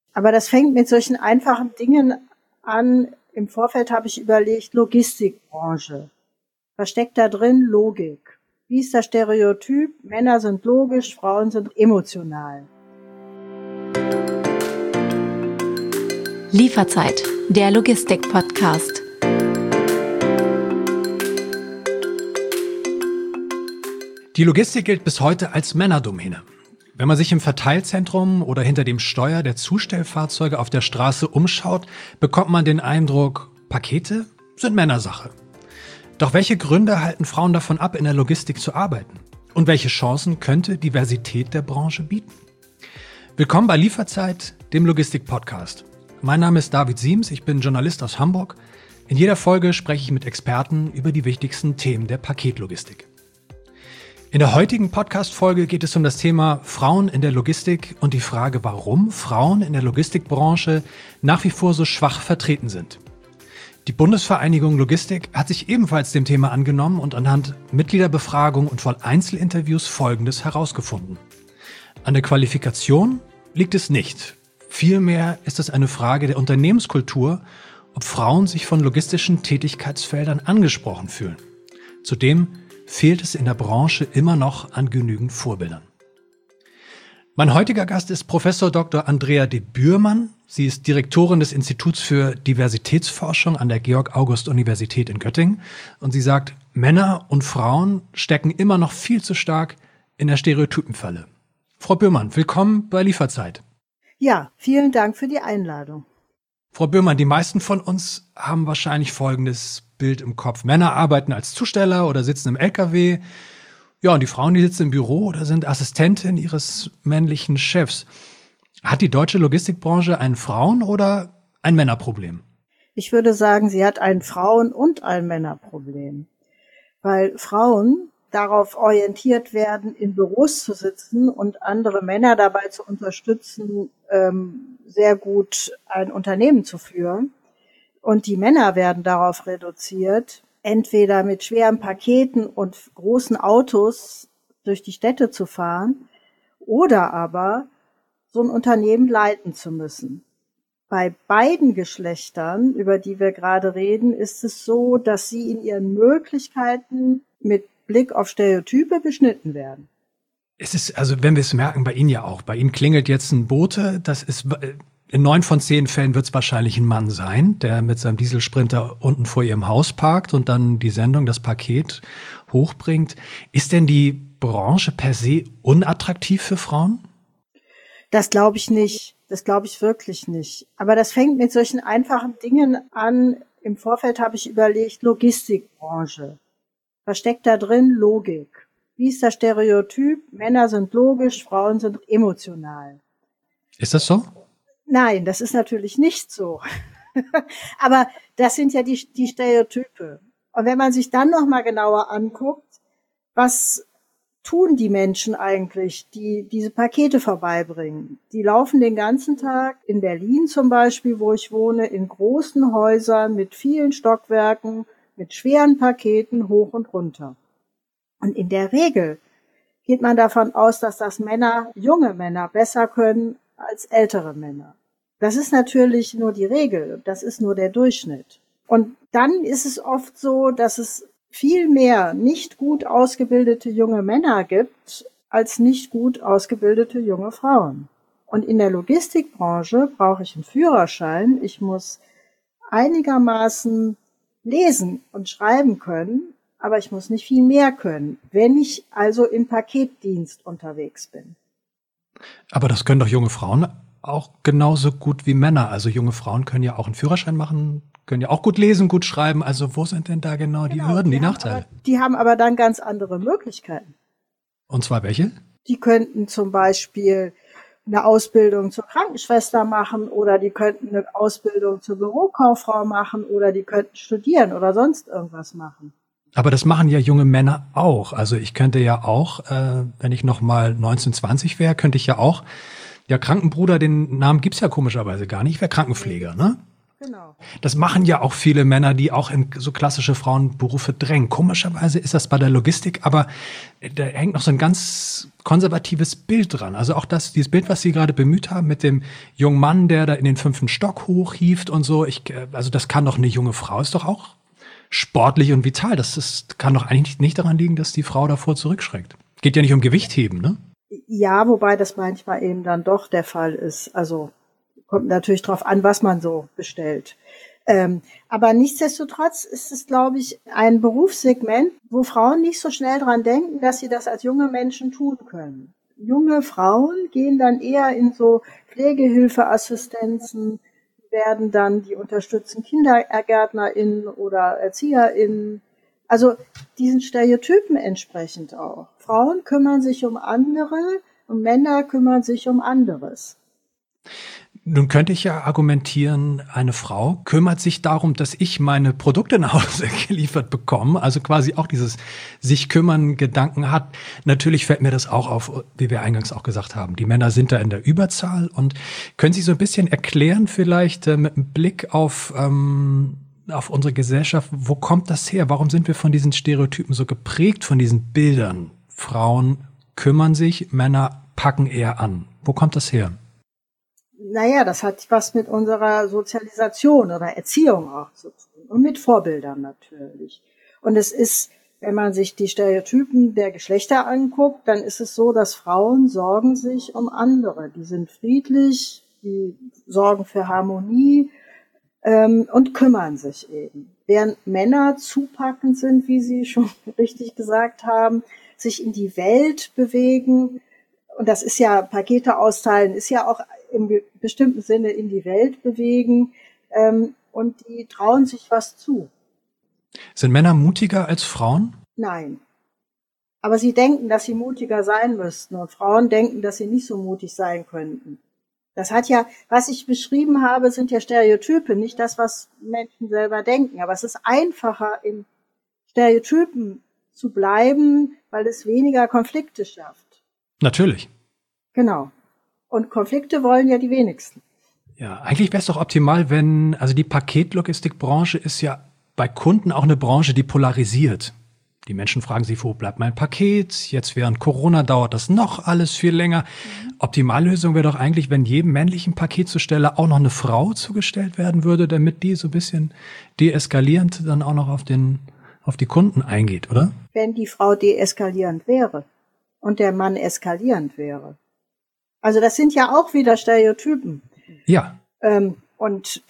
Aber das fängt mit solchen einfachen Dingen an. Im Vorfeld habe ich überlegt, Logistikbranche. Was steckt da drin? Logik. Wie ist das Stereotyp? Männer sind logisch, Frauen sind emotional. Lieferzeit, der Logistik-Podcast. Die Logistik gilt bis heute als Männerdomäne. Wenn man sich im Verteilzentrum oder hinter dem Steuer der Zustellfahrzeuge auf der Straße umschaut, bekommt man den Eindruck, Pakete sind Männersache. Doch welche Gründe halten Frauen davon ab, in der Logistik zu arbeiten? Und welche Chancen könnte Diversität der Branche bieten? Willkommen bei Lieferzeit, dem Logistik-Podcast. Mein Name ist David Siems, ich bin Journalist aus Hamburg. In jeder Folge spreche ich mit Experten über die wichtigsten Themen der Paketlogistik. In der heutigen Podcast-Folge geht es um das Thema Frauen in der Logistik und die Frage, warum Frauen in der Logistikbranche nach wie vor so schwach vertreten sind. Die Bundesvereinigung Logistik hat sich ebenfalls dem Thema angenommen und anhand Mitgliederbefragung und von Einzelinterviews Folgendes herausgefunden. An der Qualifikation liegt es nicht. Vielmehr ist es eine Frage der Unternehmenskultur, ob Frauen sich von logistischen Tätigkeitsfeldern angesprochen fühlen. Zudem fehlt es in der Branche immer noch an genügend Vorbildern. Mein heutiger Gast ist Professor Dr. Andrea de Bührmann. Sie ist Direktorin des Instituts für Diversitätsforschung an der Georg-August-Universität in Göttingen. Und sie sagt, Männer und Frauen stecken immer noch viel zu stark in der Stereotypenfalle. Frau Bührmann, willkommen bei Lieferzeit. Ja, vielen Dank für die Einladung. Frau Bührmann, die meisten von uns haben wahrscheinlich folgendes Bild im Kopf. Männer arbeiten als Zusteller oder sitzen im LKW. Ja, und die Frauen, die sitzen im Büro oder sind Assistentin ihres männlichen Chefs. Hat die deutsche Logistikbranche ein Frauen- oder ein Männerproblem? Ich würde sagen, sie hat ein Frauen- und ein Männerproblem. Weil Frauen darauf orientiert werden, in Büros zu sitzen und andere Männer dabei zu unterstützen, sehr gut ein Unternehmen zu führen. Und die Männer werden darauf reduziert, entweder mit schweren Paketen und großen Autos durch die Städte zu fahren oder aber so ein Unternehmen leiten zu müssen. Bei beiden Geschlechtern, über die wir gerade reden, ist es so, dass sie in ihren Möglichkeiten mit Blick auf Stereotype beschnitten werden. Es ist, also wenn wir es merken, bei Ihnen ja auch. Bei Ihnen klingelt jetzt ein Bote, das ist, in 9 von 10 Fällen wird es wahrscheinlich ein Mann sein, der mit seinem Dieselsprinter unten vor Ihrem Haus parkt und dann die Sendung, das Paket hochbringt. Ist denn die Branche per se unattraktiv für Frauen? Das glaube ich nicht. Das glaube ich wirklich nicht. Aber das fängt mit solchen einfachen Dingen an. Im Vorfeld habe ich überlegt, Logistikbranche. Was steckt da drin? Logik. Wie ist das Stereotyp? Männer sind logisch, Frauen sind emotional. Ist das so? Nein, das ist natürlich nicht so. Aber das sind ja die Stereotype. Und wenn man sich dann noch mal genauer anguckt, was tun die Menschen eigentlich, die diese Pakete vorbeibringen? Die laufen den ganzen Tag in Berlin zum Beispiel, wo ich wohne, in großen Häusern mit vielen Stockwerken, mit schweren Paketen hoch und runter. Und in der Regel geht man davon aus, dass das Männer, junge Männer, besser können als ältere Männer. Das ist natürlich nur die Regel, das ist nur der Durchschnitt. Und dann ist es oft so, dass es viel mehr nicht gut ausgebildete junge Männer gibt, als nicht gut ausgebildete junge Frauen. Und in der Logistikbranche brauche ich einen Führerschein. Ich muss einigermaßen lesen und schreiben können, aber ich muss nicht viel mehr können, wenn ich also im Paketdienst unterwegs bin. Aber das können doch junge Frauen auch genauso gut wie Männer. Also junge Frauen können ja auch einen Führerschein machen, können ja auch gut lesen, gut schreiben. Also wo sind denn da genau die Hürden, die Nachteile? Die haben aber dann ganz andere Möglichkeiten. Und zwar welche? Die könnten zum Beispiel eine Ausbildung zur Krankenschwester machen oder die könnten eine Ausbildung zur Bürokauffrau machen oder die könnten studieren oder sonst irgendwas machen. Aber das machen ja junge Männer auch. Also ich könnte ja auch, wenn ich noch mal 19, 20 wäre, könnte ich ja auch, ja Krankenbruder, den Namen gibt's ja komischerweise gar nicht, ich wäre Krankenpfleger, ne? genau. Das machen ja auch viele Männer, die auch in so klassische Frauenberufe drängen. Komischerweise ist das bei der Logistik, aber da hängt noch so ein ganz konservatives Bild dran. Also auch dieses Bild, was Sie gerade bemüht haben mit dem jungen Mann, der da in den 5. Stock hochhieft und so. Also das kann doch eine junge Frau, ist doch auch sportlich und vital. Kann doch eigentlich nicht daran liegen, dass die Frau davor zurückschreckt. Geht ja nicht um Gewichtheben, ne? Ja, wobei das manchmal eben dann doch der Fall ist. Also kommt natürlich drauf an, was man so bestellt. Aber nichtsdestotrotz ist es, glaube ich, ein Berufssegment, wo Frauen nicht so schnell dran denken, dass sie das als junge Menschen tun können. Junge Frauen gehen dann eher in so Pflegehilfeassistenzen, werden dann die unterstützen KindergärtnerInnen oder ErzieherInnen. Also diesen Stereotypen entsprechend auch. Frauen kümmern sich um andere und Männer kümmern sich um anderes. Nun könnte ich ja argumentieren, eine Frau kümmert sich darum, dass ich meine Produkte nach Hause geliefert bekomme, also quasi auch dieses sich kümmern Gedanken hat. Natürlich fällt mir das auch auf, wie wir eingangs auch gesagt haben. Die Männer sind da in der Überzahl und können Sie so ein bisschen erklären vielleicht mit einem Blick auf unsere Gesellschaft, wo kommt das her? Warum sind wir von diesen Stereotypen so geprägt, von diesen Bildern? Frauen kümmern sich, Männer packen eher an. Wo kommt das her? Naja, das hat was mit unserer Sozialisation oder Erziehung auch zu tun und mit Vorbildern natürlich. Und es ist, wenn man sich die Stereotypen der Geschlechter anguckt, dann ist es so, dass Frauen sorgen sich um andere. Die sind friedlich, die sorgen für Harmonie und kümmern sich eben. Während Männer zupackend sind, wie Sie schon richtig gesagt haben, sich in die Welt bewegen. Und das ist ja, Pakete austeilen, ist ja auch im bestimmten Sinne in die Welt bewegen, und die trauen sich was zu. Sind Männer mutiger als Frauen? Nein. Aber sie denken, dass sie mutiger sein müssten und Frauen denken, dass sie nicht so mutig sein könnten. Das hat ja, was ich beschrieben habe, sind ja Stereotype, nicht das, was Menschen selber denken. Aber es ist einfacher, in Stereotypen zu bleiben, weil es weniger Konflikte schafft. Natürlich. Genau. Und Konflikte wollen ja die wenigsten. Ja, eigentlich wäre es doch optimal, also die Paketlogistikbranche ist ja bei Kunden auch eine Branche, die polarisiert. Die Menschen fragen sich, wo bleibt mein Paket? Jetzt während Corona dauert das noch alles viel länger. Optimallösung wäre doch eigentlich, wenn jedem männlichen Paketzusteller auch noch eine Frau zugestellt werden würde, damit die so ein bisschen deeskalierend dann auch noch auf die Kunden eingeht, oder? Wenn die Frau deeskalierend wäre und der Mann eskalierend wäre. Also das sind ja auch wieder Stereotypen. Ja. Und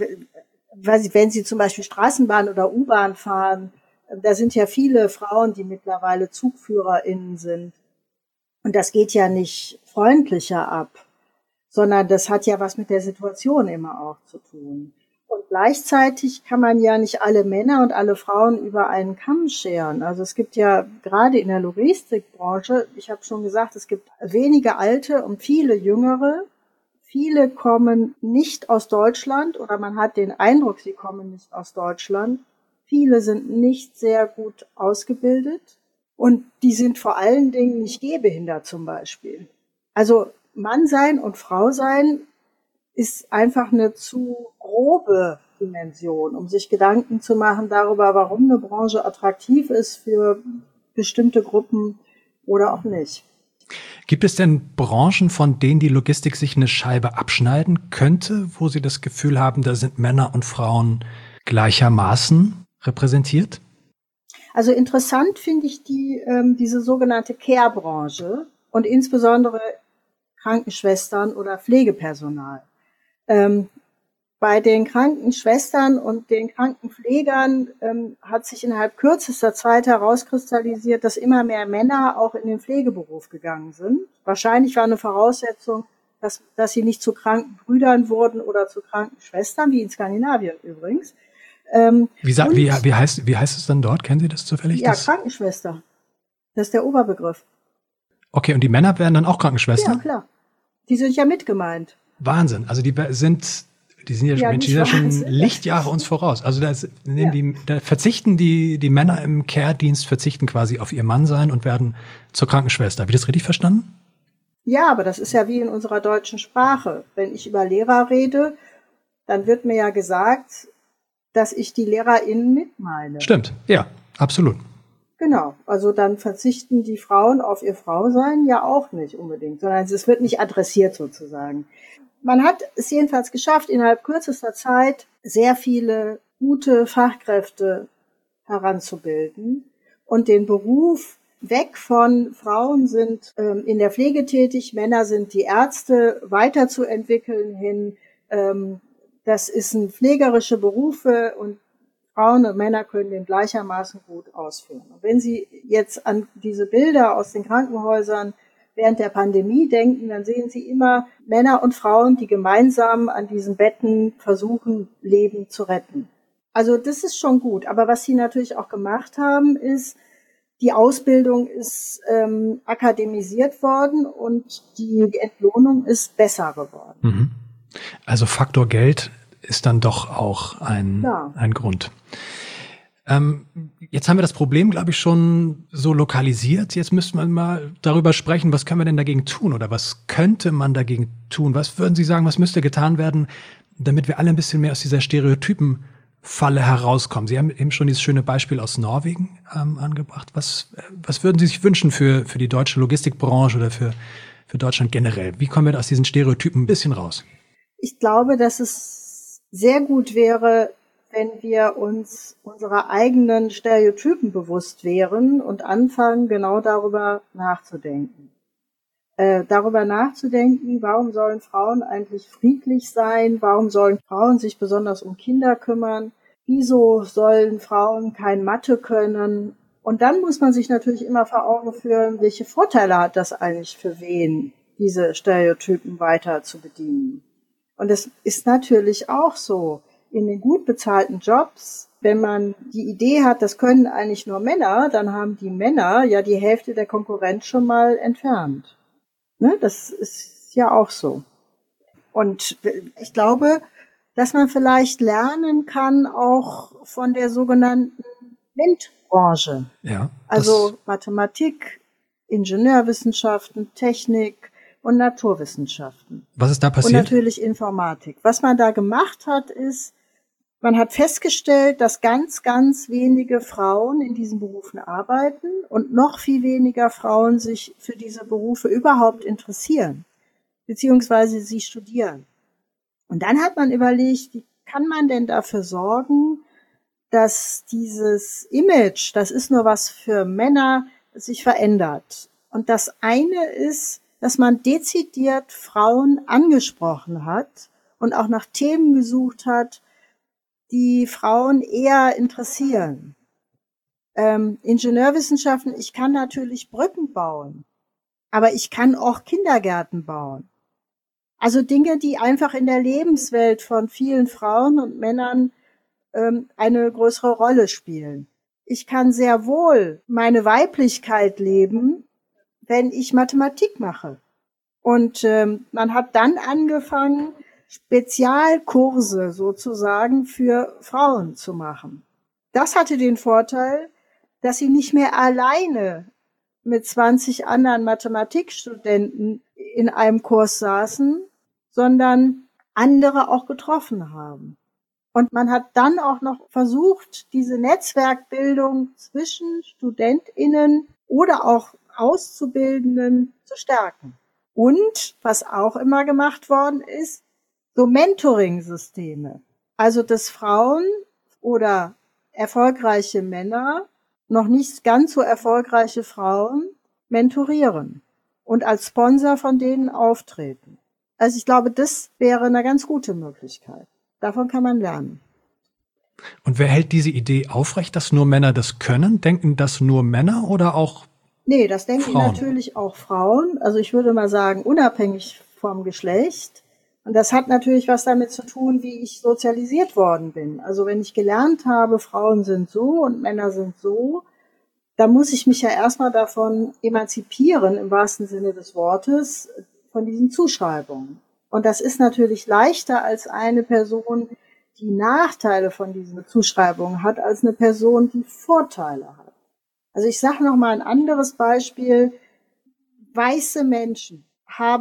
wenn Sie zum Beispiel Straßenbahn oder U-Bahn fahren, da sind ja viele Frauen, die mittlerweile ZugführerInnen sind. Und das geht ja nicht freundlicher ab, sondern das hat ja was mit der Situation immer auch zu tun. Und gleichzeitig kann man ja nicht alle Männer und alle Frauen über einen Kamm scheren. Also es gibt ja gerade in der Logistikbranche, ich habe schon gesagt, es gibt wenige Alte und viele Jüngere. Viele kommen nicht aus Deutschland oder man hat den Eindruck, sie kommen nicht aus Deutschland. Viele sind nicht sehr gut ausgebildet und die sind vor allen Dingen nicht gehbehindert zum Beispiel. Also Mann sein und Frau sein ist einfach eine zu grobe Dimension, um sich Gedanken zu machen darüber, warum eine Branche attraktiv ist für bestimmte Gruppen oder auch nicht. Gibt es denn Branchen, von denen die Logistik sich eine Scheibe abschneiden könnte, wo Sie das Gefühl haben, da sind Männer und Frauen gleichermaßen repräsentiert? Also interessant finde ich diese sogenannte Care-Branche und insbesondere Krankenschwestern oder Pflegepersonal. Bei den Krankenschwestern und den Krankenpflegern hat sich innerhalb kürzester Zeit herauskristallisiert, dass immer mehr Männer auch in den Pflegeberuf gegangen sind. Wahrscheinlich war eine Voraussetzung, dass sie nicht zu Krankenbrüdern wurden oder zu Krankenschwestern, wie in Skandinavien übrigens. Wie heißt es dann dort? Kennen Sie das zufällig? Ja, Krankenschwester. Das ist der Oberbegriff. Okay, und die Männer werden dann auch Krankenschwestern? Ja, klar. Die sind ja mit gemeint. Wahnsinn. Also die sind ja schon Lichtjahre uns voraus. Also da verzichten die Männer im Care-Dienst verzichten quasi auf ihr Mannsein und werden zur Krankenschwester. Habe ich das richtig verstanden? Ja, aber das ist ja wie in unserer deutschen Sprache. Wenn ich über Lehrer rede, dann wird mir ja gesagt, dass ich die LehrerInnen mit meine. Stimmt, ja, absolut. Genau, also dann verzichten die Frauen auf ihr Frausein ja auch nicht unbedingt, sondern es wird nicht adressiert sozusagen. Man hat es jedenfalls geschafft, innerhalb kürzester Zeit sehr viele gute Fachkräfte heranzubilden und den Beruf weg von Frauen sind in der Pflege tätig, Männer sind die Ärzte, weiterzuentwickeln hin. Das sind pflegerische Berufe und Frauen und Männer können den gleichermaßen gut ausführen. Und wenn Sie jetzt an diese Bilder aus den Krankenhäusern während der Pandemie denken, dann sehen Sie immer Männer und Frauen, die gemeinsam an diesen Betten versuchen, Leben zu retten. Also das ist schon gut. Aber was Sie natürlich auch gemacht haben, ist, die Ausbildung ist akademisiert worden und die Entlohnung ist besser geworden. Mhm. Also Faktor Geld ist dann doch auch ein Grund. Jetzt haben wir das Problem, glaube ich, schon so lokalisiert. Jetzt müsste man mal darüber sprechen, was können wir denn dagegen tun oder was könnte man dagegen tun? Was würden Sie sagen, was müsste getan werden, damit wir alle ein bisschen mehr aus dieser Stereotypenfalle herauskommen? Sie haben eben schon dieses schöne Beispiel aus Norwegen angebracht. Was würden Sie sich wünschen für die deutsche Logistikbranche oder für Deutschland generell? Wie kommen wir aus diesen Stereotypen ein bisschen raus? Ich glaube, dass es sehr gut wäre, wenn wir uns unserer eigenen Stereotypen bewusst wären und anfangen, genau darüber nachzudenken. Warum sollen Frauen eigentlich friedlich sein? Warum sollen Frauen sich besonders um Kinder kümmern? Wieso sollen Frauen kein Mathe können? Und dann muss man sich natürlich immer vor Augen führen, welche Vorteile hat das eigentlich für wen, diese Stereotypen weiter zu bedienen. Und es ist natürlich auch so, in den gut bezahlten Jobs, wenn man die Idee hat, das können eigentlich nur Männer, dann haben die Männer ja die Hälfte der Konkurrenz schon mal entfernt. Ne? Das ist ja auch so. Und ich glaube, dass man vielleicht lernen kann, auch von der sogenannten MINT-Branche. Ja, also Mathematik, Ingenieurwissenschaften, Technik und Naturwissenschaften. Was ist da passiert? Und natürlich Informatik. Was man da gemacht hat, ist, man hat festgestellt, dass ganz, ganz wenige Frauen in diesen Berufen arbeiten und noch viel weniger Frauen sich für diese Berufe überhaupt interessieren, beziehungsweise sie studieren. Und dann hat man überlegt, wie kann man denn dafür sorgen, dass dieses Image, das ist nur was für Männer, sich verändert. Und das eine ist, dass man dezidiert Frauen angesprochen hat und auch nach Themen gesucht hat, die Frauen eher interessieren. Ingenieurwissenschaften, ich kann natürlich Brücken bauen, aber ich kann auch Kindergärten bauen. Also Dinge, die einfach in der Lebenswelt von vielen Frauen und Männern eine größere Rolle spielen. Ich kann sehr wohl meine Weiblichkeit leben, wenn ich Mathematik mache. Und man hat dann angefangen, Spezialkurse sozusagen für Frauen zu machen. Das hatte den Vorteil, dass sie nicht mehr alleine mit 20 anderen Mathematikstudenten in einem Kurs saßen, sondern andere auch getroffen haben. Und man hat dann auch noch versucht, diese Netzwerkbildung zwischen StudentInnen oder auch Auszubildenden zu stärken. Und was auch immer gemacht worden ist, so Mentoring-Systeme. Also, dass Frauen oder erfolgreiche Männer, noch nicht ganz so erfolgreiche Frauen, mentorieren und als Sponsor von denen auftreten. Also ich glaube, das wäre eine ganz gute Möglichkeit. Davon kann man lernen. Und wer hält diese Idee aufrecht, dass nur Männer das können? Denken das nur Männer oder auch Nee, das denken Frauen? Natürlich auch Frauen. Also ich würde mal sagen, unabhängig vom Geschlecht. Und das hat natürlich was damit zu tun, wie ich sozialisiert worden bin. Also wenn ich gelernt habe, Frauen sind so und Männer sind so, dann muss ich mich ja erstmal davon emanzipieren, im wahrsten Sinne des Wortes, von diesen Zuschreibungen. Und das ist natürlich leichter als eine Person, die Nachteile von diesen Zuschreibungen hat, als eine Person, die Vorteile hat. Also ich sage noch mal ein anderes Beispiel. Weiße Menschen haben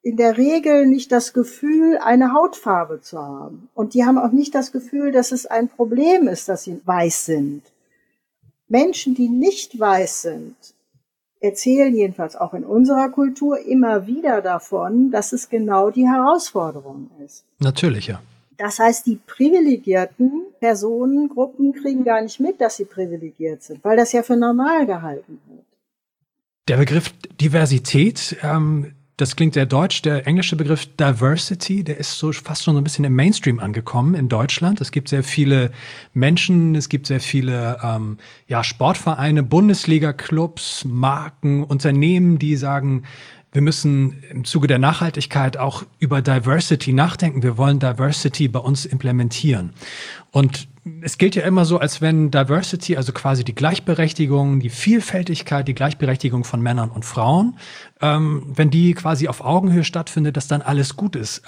in der Regel nicht das Gefühl, eine Hautfarbe zu haben. Und die haben auch nicht das Gefühl, dass es ein Problem ist, dass sie weiß sind. Menschen, die nicht weiß sind, erzählen jedenfalls auch in unserer Kultur immer wieder davon, dass es genau die Herausforderung ist. Natürlich, ja. Das heißt, die privilegierten Personengruppen kriegen gar nicht mit, dass sie privilegiert sind, weil das ja für normal gehalten wird. Der Begriff Diversität, das klingt sehr deutsch. Der englische Begriff Diversity, der ist so fast schon so ein bisschen im Mainstream angekommen in Deutschland. Es gibt sehr viele Menschen, es gibt sehr viele Sportvereine, Bundesliga-Clubs, Marken, Unternehmen, die sagen, wir müssen im Zuge der Nachhaltigkeit auch über Diversity nachdenken. Wir wollen Diversity bei uns implementieren. Und es gilt ja immer so, als wenn Diversity, also quasi die Gleichberechtigung, die Vielfältigkeit, die Gleichberechtigung von Männern und Frauen, wenn die quasi auf Augenhöhe stattfindet, dass dann alles gut ist.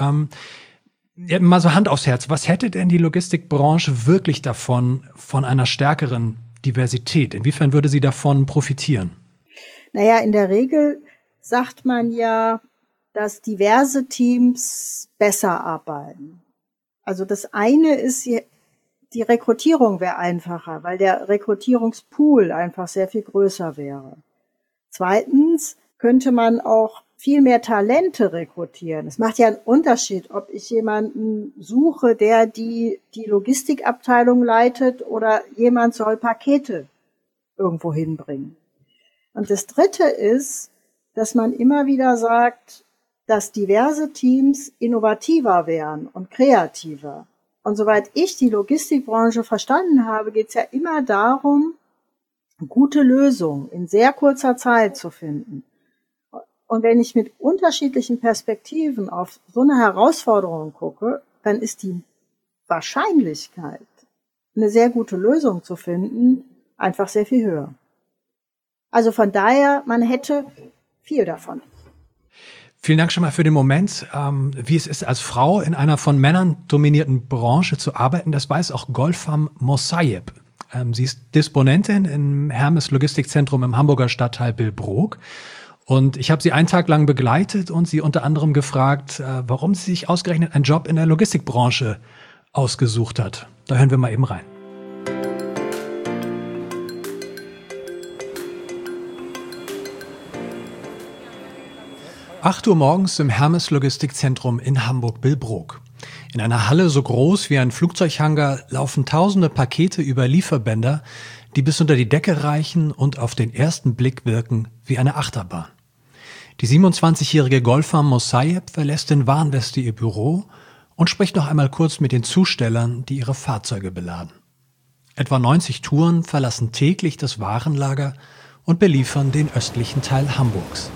Mal so Hand aufs Herz, was hätte denn die Logistikbranche wirklich davon, von einer stärkeren Diversität? Inwiefern würde sie davon profitieren? Naja, in der Regel sagt man ja, dass diverse Teams besser arbeiten. Also das eine ist, die Rekrutierung wäre einfacher, weil der Rekrutierungspool einfach sehr viel größer wäre. Zweitens könnte man auch viel mehr Talente rekrutieren. Es macht ja einen Unterschied, ob ich jemanden suche, der die Logistikabteilung leitet oder jemand soll Pakete irgendwo hinbringen. Und das Dritte ist, dass man immer wieder sagt, dass diverse Teams innovativer wären und kreativer. Und soweit ich die Logistikbranche verstanden habe, geht es ja immer darum, gute Lösungen in sehr kurzer Zeit zu finden. Und wenn ich mit unterschiedlichen Perspektiven auf so eine Herausforderung gucke, dann ist die Wahrscheinlichkeit, eine sehr gute Lösung zu finden, einfach sehr viel höher. Also von daher, man hätte viel davon. Vielen Dank schon mal für den Moment. Wie es ist, als Frau in einer von Männern dominierten Branche zu arbeiten, das weiß auch Golfam Mossayeb. Sie ist Disponentin im Hermes Logistikzentrum im Hamburger Stadtteil Billbrook. Und ich habe sie einen Tag lang begleitet und sie unter anderem gefragt, warum sie sich ausgerechnet einen Job in der Logistikbranche ausgesucht hat. Da hören wir mal eben rein. 8 Uhr morgens im Hermes Logistikzentrum in Hamburg-Billbrook. In einer Halle so groß wie ein Flugzeughangar laufen tausende Pakete über Lieferbänder, die bis unter die Decke reichen und auf den ersten Blick wirken wie eine Achterbahn. Die 27-jährige Golfam Mossayeb verlässt in Warnweste ihr Büro und spricht noch einmal kurz mit den Zustellern, die ihre Fahrzeuge beladen. Etwa 90 Touren verlassen täglich das Warenlager und beliefern den östlichen Teil Hamburgs.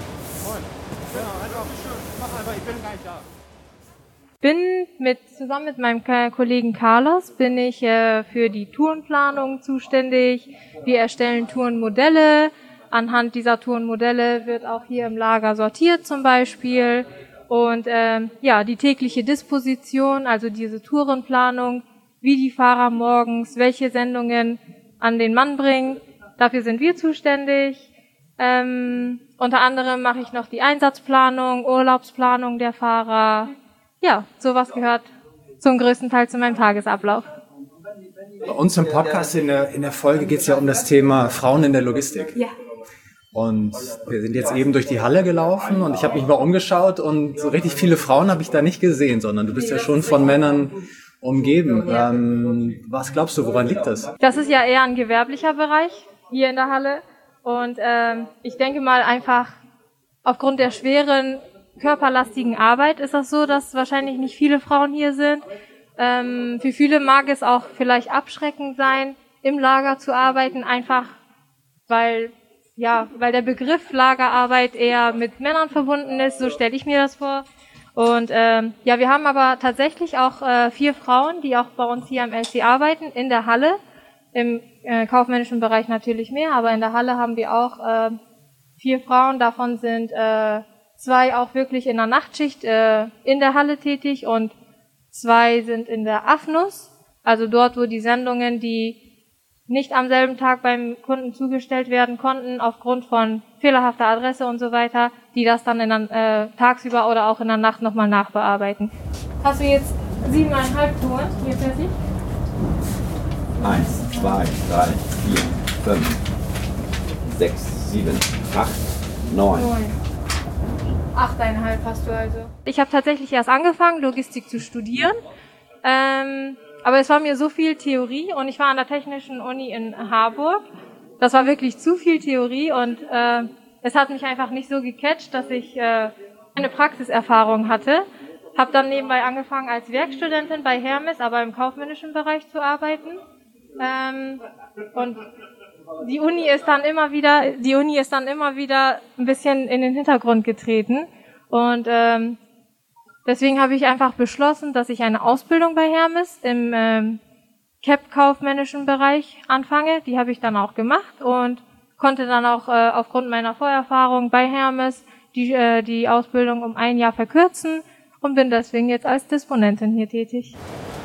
Zusammen mit meinem Kollegen Carlos bin ich für die Tourenplanung zuständig. Wir erstellen Tourenmodelle. Anhand dieser Tourenmodelle wird auch hier im Lager sortiert zum Beispiel. Und die tägliche Disposition, also diese Tourenplanung, wie die Fahrer morgens, welche Sendungen an den Mann bringen, dafür sind wir zuständig. Unter anderem mache ich noch die Einsatzplanung, Urlaubsplanung der Fahrer. Ja, sowas gehört zum größten Teil zu meinem Tagesablauf. Bei uns im Podcast in der Folge geht es ja um das Thema Frauen in der Logistik. Ja. Und wir sind jetzt eben durch die Halle gelaufen und ich habe mich mal umgeschaut und so richtig viele Frauen habe ich da nicht gesehen, sondern du bist ja schon von Männern umgeben. Was glaubst du, woran liegt das? Das ist ja eher ein gewerblicher Bereich hier in der Halle. Und ich denke mal einfach aufgrund der schweren körperlastigen Arbeit ist das so, dass wahrscheinlich nicht viele Frauen hier sind. Für viele mag es auch vielleicht abschreckend sein, im Lager zu arbeiten, einfach weil der Begriff Lagerarbeit eher mit Männern verbunden ist, so stelle ich mir das vor. Und wir haben aber tatsächlich auch 4 Frauen, die auch bei uns hier am LC arbeiten, in der Halle. Im kaufmännischen Bereich natürlich mehr, aber in der Halle haben wir auch 4 Frauen, davon sind 2 auch wirklich in der Nachtschicht in der Halle tätig und 2 sind in der AFNUS, also dort, wo die Sendungen, die nicht am selben Tag beim Kunden zugestellt werden konnten, aufgrund von fehlerhafter Adresse und so weiter, die das dann tagsüber oder auch in der Nacht nochmal nachbearbeiten. Hast du jetzt 7,5 Touren hier für sich? 1, 2, 3, 4, 5, 6, 7, 8, 9. 8,5 hast du also. Ich habe tatsächlich erst angefangen, Logistik zu studieren. Aber es war mir so viel Theorie und ich war an der Technischen Uni in Harburg. Das war wirklich zu viel Theorie und es hat mich einfach nicht so gecatcht, dass ich eine Praxiserfahrung hatte. Habe dann nebenbei angefangen als Werkstudentin bei Hermes, aber im kaufmännischen Bereich zu arbeiten. Und die Uni ist dann immer wieder ein bisschen in den Hintergrund getreten. Und deswegen habe ich einfach beschlossen, dass ich eine Ausbildung bei Hermes im kaufmännischen Bereich anfange. Die habe ich dann auch gemacht und konnte dann auch aufgrund meiner Vorerfahrung bei Hermes die Ausbildung um 1 Jahr verkürzen und bin deswegen jetzt als Disponentin hier tätig.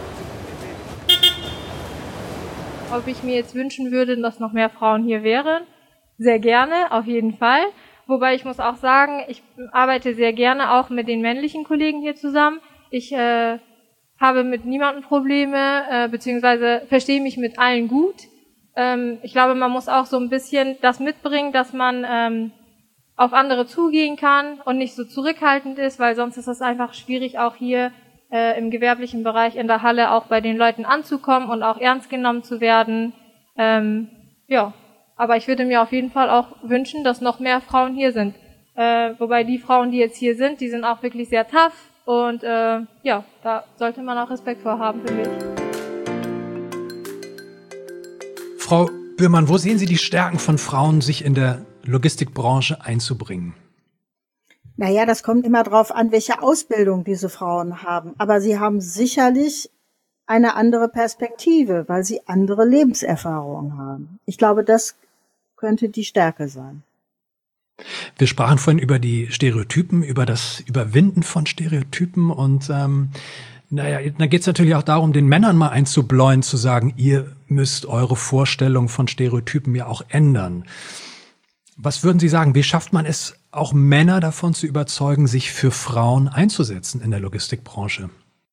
Ob ich mir jetzt wünschen würde, dass noch mehr Frauen hier wären? Sehr gerne, auf jeden Fall. Wobei ich muss auch sagen, ich arbeite sehr gerne auch mit den männlichen Kollegen hier zusammen. Ich habe mit niemandem Probleme, beziehungsweise verstehe mich mit allen gut. Ich glaube, man muss auch so ein bisschen das mitbringen, dass man auf andere zugehen kann und nicht so zurückhaltend ist, weil sonst ist es einfach schwierig, auch hier im gewerblichen Bereich in der Halle auch bei den Leuten anzukommen und auch ernst genommen zu werden. Ja, aber ich würde mir auf jeden Fall auch wünschen, dass noch mehr Frauen hier sind. Wobei die Frauen, die jetzt hier sind, die sind auch wirklich sehr tough und ja, da sollte man auch Respekt vor haben, für mich. Frau Bührmann, wo sehen Sie die Stärken von Frauen, sich in der Logistikbranche einzubringen? Naja, das kommt immer drauf an, welche Ausbildung diese Frauen haben. Aber sie haben sicherlich eine andere Perspektive, weil sie andere Lebenserfahrungen haben. Ich glaube, das könnte die Stärke sein. Wir sprachen vorhin über die Stereotypen, über das Überwinden von Stereotypen und naja, da geht es natürlich auch darum, den Männern mal einzubläuen, zu sagen, ihr müsst eure Vorstellung von Stereotypen ja auch ändern. Was würden Sie sagen, wie schafft man es, auch Männer davon zu überzeugen, sich für Frauen einzusetzen in der Logistikbranche?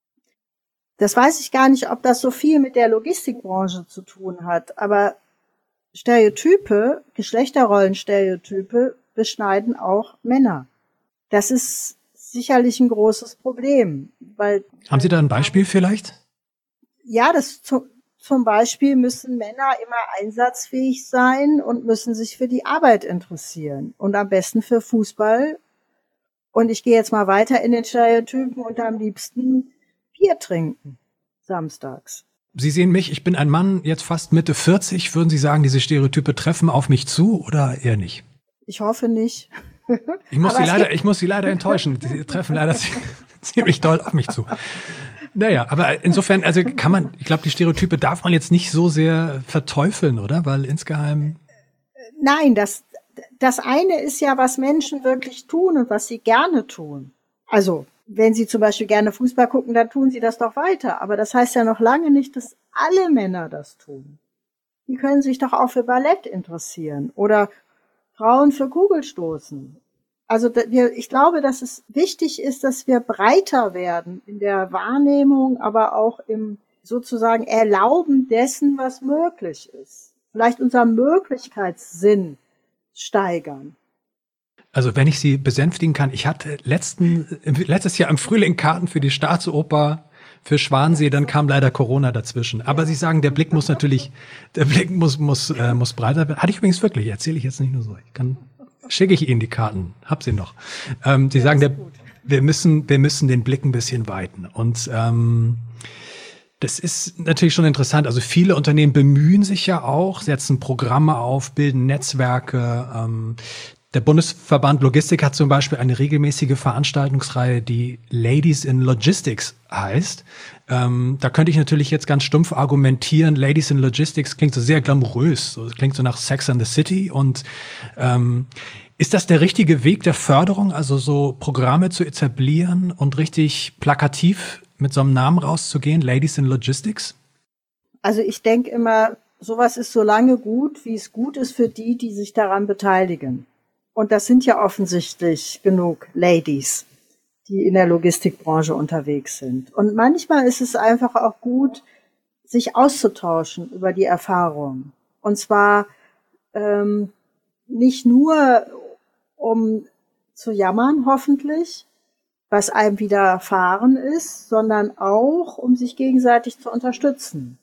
Das weiß ich gar nicht, ob das so viel mit der Logistikbranche zu tun hat, aber Stereotype, Geschlechterrollenstereotype beschneiden auch Männer. Das ist sicherlich ein großes Problem, weil... Haben Sie da ein Beispiel vielleicht? Ja, zum Beispiel müssen Männer immer einsatzfähig sein und müssen sich für die Arbeit interessieren und am besten für Fußball. Und ich gehe jetzt mal weiter in den Stereotypen und am liebsten Bier trinken, samstags. Sie sehen mich, ich bin ein Mann, jetzt fast Mitte 40. Würden Sie sagen, diese Stereotype treffen auf mich zu oder eher nicht? Ich hoffe nicht. Ich muss Sie leider enttäuschen. Sie treffen leider ziemlich doll auf mich zu. Naja, aber insofern, also ich glaube, die Stereotype darf man jetzt nicht so sehr verteufeln, oder? Weil insgeheim... Nein, das eine ist ja, was Menschen wirklich tun und was sie gerne tun. Also, wenn sie zum Beispiel gerne Fußball gucken, dann tun sie das doch weiter. Aber das heißt ja noch lange nicht, dass alle Männer das tun. Die können sich doch auch für Ballett interessieren oder Frauen für Kugelstoßen. Also ich glaube, dass es wichtig ist, dass wir breiter werden in der Wahrnehmung, aber auch im sozusagen Erlauben dessen, was möglich ist. Vielleicht unseren Möglichkeitssinn steigern. Also wenn ich Sie besänftigen kann, ich hatte letztes Jahr im Frühling Karten für die Staatsoper für Schwansee, dann kam leider Corona dazwischen. Aber Sie sagen, der Blick muss breiter werden. Hatte ich übrigens wirklich, erzähle ich jetzt nicht nur so. Schicke ich Ihnen die Karten, hab sie noch. Sie sagen, wir müssen den Blick ein bisschen weiten. Und das ist natürlich schon interessant. Also viele Unternehmen bemühen sich ja auch, setzen Programme auf, bilden Netzwerke. Der Bundesverband Logistik hat zum Beispiel eine regelmäßige Veranstaltungsreihe, die Ladies in Logistics heißt. Da könnte ich natürlich jetzt ganz stumpf argumentieren, Ladies in Logistics klingt so sehr glamourös, so klingt so nach Sex and the City. Und ist das der richtige Weg der Förderung, also so Programme zu etablieren und richtig plakativ mit so einem Namen rauszugehen, Ladies in Logistics? Also ich denke immer, sowas ist so lange gut, wie es gut ist für die, die sich daran beteiligen. Und das sind ja offensichtlich genug Ladies, die in der Logistikbranche unterwegs sind. Und manchmal ist es einfach auch gut, sich auszutauschen über die Erfahrungen. Und zwar nicht nur, um zu jammern, hoffentlich, was einem widerfahren ist, sondern auch, um sich gegenseitig zu unterstützen.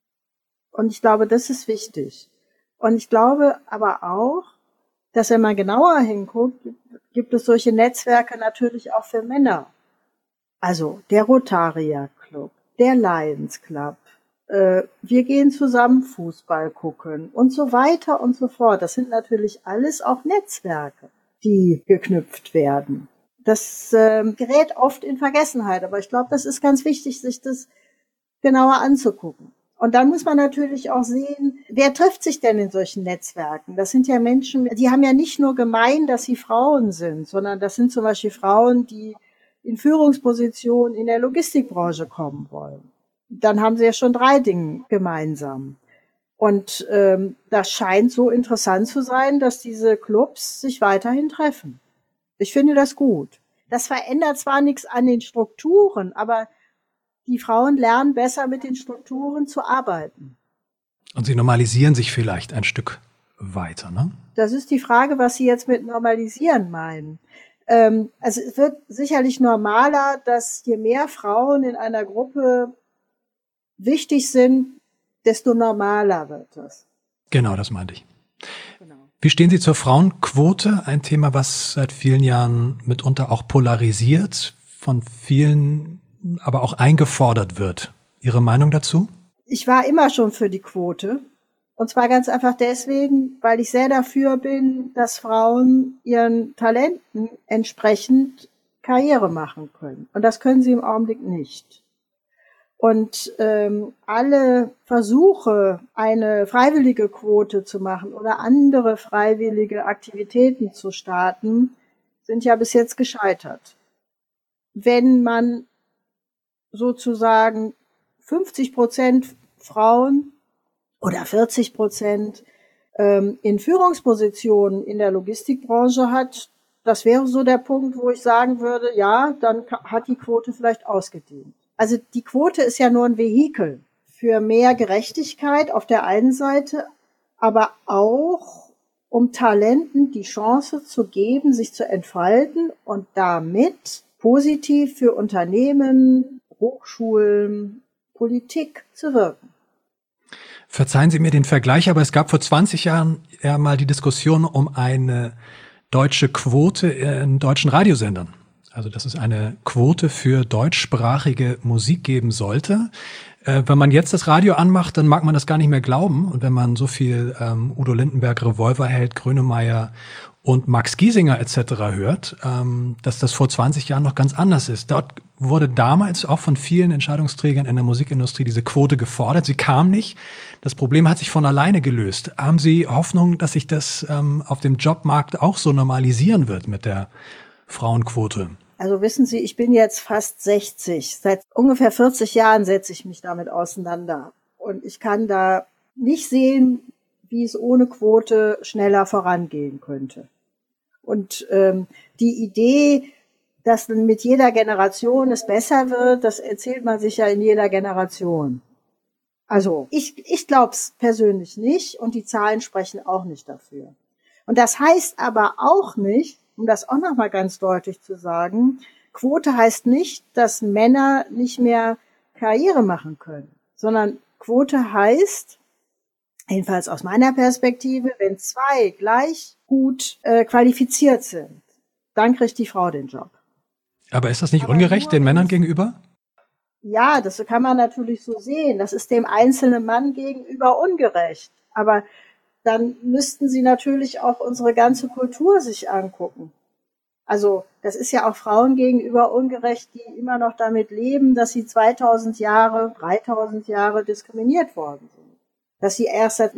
Und ich glaube, das ist wichtig. Und ich glaube aber auch, dass wenn man genauer hinguckt, gibt es solche Netzwerke natürlich auch für Männer. Also der Rotarier Club, der Lions Club, wir gehen zusammen Fußball gucken und so weiter und so fort. Das sind natürlich alles auch Netzwerke, die geknüpft werden. Das gerät oft in Vergessenheit, aber ich glaube, das ist ganz wichtig, sich das genauer anzugucken. Und dann muss man natürlich auch sehen, wer trifft sich denn in solchen Netzwerken? Das sind ja Menschen, die haben ja nicht nur gemein, dass sie Frauen sind, sondern das sind zum Beispiel Frauen, die in Führungspositionen in der Logistikbranche kommen wollen. Dann haben sie ja schon 3 Dinge gemeinsam. Und das scheint so interessant zu sein, dass diese Clubs sich weiterhin treffen. Ich finde das gut. Das verändert zwar nichts an den Strukturen, aber die Frauen lernen besser mit den Strukturen zu arbeiten. Und sie normalisieren sich vielleicht ein Stück weiter, ne? Das ist die Frage, was Sie jetzt mit normalisieren meinen. Also es wird sicherlich normaler, dass je mehr Frauen in einer Gruppe wichtig sind, desto normaler wird das. Genau, das meinte ich. Genau. Wie stehen Sie zur Frauenquote? Ein Thema, was seit vielen Jahren mitunter auch polarisiert, von vielen aber auch eingefordert wird. Ihre Meinung dazu? Ich war immer schon für die Quote. Und zwar ganz einfach deswegen, weil ich sehr dafür bin, dass Frauen ihren Talenten entsprechend Karriere machen können. Und das können sie im Augenblick nicht. Und alle Versuche, eine freiwillige Quote zu machen oder andere freiwillige Aktivitäten zu starten, sind ja bis jetzt gescheitert. Wenn man sozusagen 50% Frauen oder 40% in Führungspositionen in der Logistikbranche hat, das wäre so der Punkt, wo ich sagen würde, ja, dann hat die Quote vielleicht ausgedient. Also die Quote ist ja nur ein Vehikel für mehr Gerechtigkeit auf der einen Seite, aber auch um Talenten die Chance zu geben, sich zu entfalten und damit positiv für Unternehmen, Hochschulen, Politik zu wirken. Verzeihen Sie mir den Vergleich, aber es gab vor 20 Jahren ja mal die Diskussion um eine deutsche Quote in deutschen Radiosendern. Also dass es eine Quote für deutschsprachige Musik geben sollte. Wenn man jetzt das Radio anmacht, dann mag man das gar nicht mehr glauben. Und wenn man so viel Udo Lindenberg, Revolverheld, Grönemeyer und Max Giesinger etc. hört, dass das vor 20 Jahren noch ganz anders ist. Dort wurde damals auch von vielen Entscheidungsträgern in der Musikindustrie diese Quote gefordert. Sie kam nicht. Das Problem hat sich von alleine gelöst. Haben Sie Hoffnung, dass sich das auf dem Jobmarkt auch so normalisieren wird mit der Frauenquote? Also wissen Sie, ich bin jetzt fast 60. Seit ungefähr 40 Jahren setze ich mich damit auseinander. Und ich kann da nicht sehen, wie es ohne Quote schneller vorangehen könnte. Und die Idee, dass mit jeder Generation es besser wird, das erzählt man sich ja in jeder Generation. Also ich glaube es persönlich nicht und die Zahlen sprechen auch nicht dafür. Und das heißt aber auch nicht, um das auch nochmal ganz deutlich zu sagen, Quote heißt nicht, dass Männer nicht mehr Karriere machen können, sondern Quote heißt, jedenfalls aus meiner Perspektive, wenn 2 gleich gut qualifiziert sind, dann kriegt die Frau den Job. Aber ist das nicht ungerecht den Männern gegenüber? Ja, das kann man natürlich so sehen. Das ist dem einzelnen Mann gegenüber ungerecht. Aber dann müssten Sie natürlich auch unsere ganze Kultur sich angucken. Also das ist ja auch Frauen gegenüber ungerecht, die immer noch damit leben, dass sie 2000 Jahre, 3000 Jahre diskriminiert worden sind. Dass sie erst seit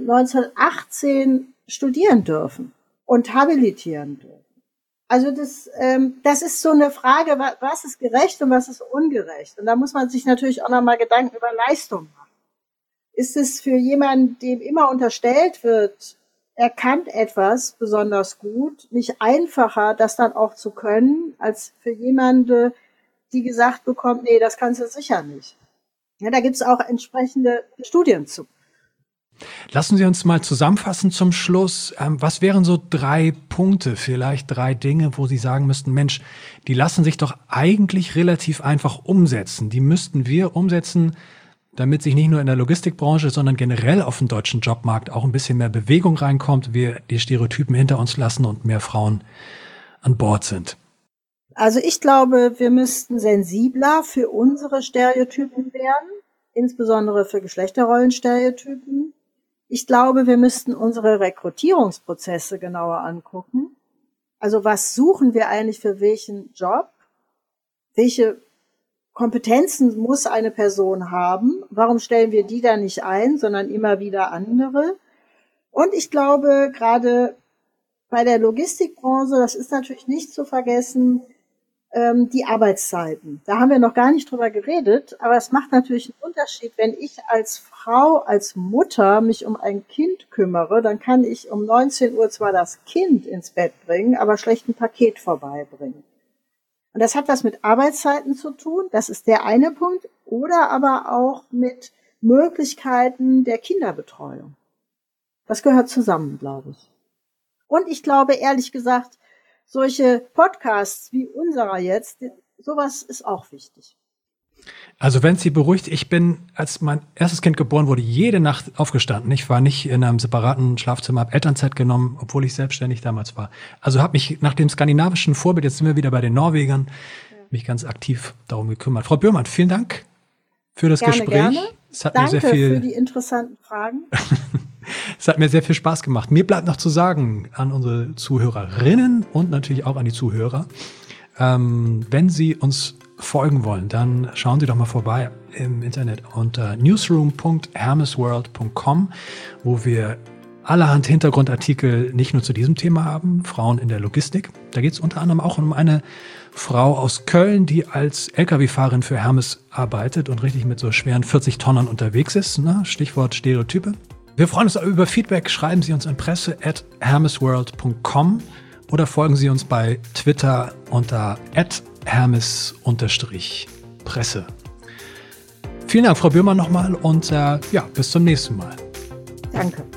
1918 studieren dürfen und habilitieren dürfen. Also das ist so eine Frage, was ist gerecht und was ist ungerecht. Und da muss man sich natürlich auch nochmal Gedanken über Leistung machen. ist es für jemanden, dem immer unterstellt wird, er kann etwas besonders gut, nicht einfacher, das dann auch zu können, als für jemanden, die gesagt bekommt, nee, das kannst du sicher nicht. Ja, da gibt es auch entsprechende Studien zu. Lassen Sie uns mal zusammenfassen zum Schluss. Was wären so 3 Punkte, vielleicht 3 Dinge, wo Sie sagen müssten, Mensch, die lassen sich doch eigentlich relativ einfach umsetzen. Die müssten wir umsetzen, damit sich nicht nur in der Logistikbranche, sondern generell auf dem deutschen Jobmarkt auch ein bisschen mehr Bewegung reinkommt, wir die Stereotypen hinter uns lassen und mehr Frauen an Bord sind. Also ich glaube, wir müssten sensibler für unsere Stereotypen werden, insbesondere für Geschlechterrollenstereotypen. Ich glaube, wir müssten unsere Rekrutierungsprozesse genauer angucken. Also was suchen wir eigentlich für welchen Job? Welche Kompetenzen muss eine Person haben? Warum stellen wir die da nicht ein, sondern immer wieder andere? Und ich glaube, gerade bei der Logistikbranche, das ist natürlich nicht zu vergessen, die Arbeitszeiten. Da haben wir noch gar nicht drüber geredet, aber es macht natürlich einen Unterschied, wenn ich als Frau, als Mutter mich um ein Kind kümmere, dann kann ich um 19 Uhr zwar das Kind ins Bett bringen, aber schlecht ein Paket vorbeibringen. Und das hat was mit Arbeitszeiten zu tun, das ist der eine Punkt, oder aber auch mit Möglichkeiten der Kinderbetreuung. Das gehört zusammen, glaube ich. Und ich glaube, ehrlich gesagt, solche Podcasts wie unserer jetzt, sowas ist auch wichtig. Also wenn es Sie beruhigt, ich bin, als mein erstes Kind geboren wurde, jede Nacht aufgestanden. Ich war nicht in einem separaten Schlafzimmer, habe Elternzeit genommen, obwohl ich selbstständig damals war. Also habe mich nach dem skandinavischen Vorbild, jetzt sind wir wieder bei den Norwegern, mich ganz aktiv darum gekümmert. Frau Bührmann, vielen Dank für das Gespräch. Gerne. Es hat Danke mir sehr viel, für die interessanten Fragen. Es hat mir sehr viel Spaß gemacht. Mir bleibt noch zu sagen an unsere Zuhörerinnen und natürlich auch an die Zuhörer, wenn Sie uns folgen wollen, dann schauen Sie doch mal vorbei im Internet unter newsroom.hermesworld.com, wo wir allerhand Hintergrundartikel nicht nur zu diesem Thema haben, Frauen in der Logistik. Da geht es unter anderem auch um eine Frau aus Köln, die als Lkw-Fahrerin für Hermes arbeitet und richtig mit so schweren 40 Tonnen unterwegs ist. Ne? Stichwort Stereotype. Wir freuen uns über Feedback. Schreiben Sie uns an presse@hermesworld.com oder folgen Sie uns bei Twitter unter @hermes_presse. Vielen Dank, Frau Bührmann, nochmal und bis zum nächsten Mal. Danke.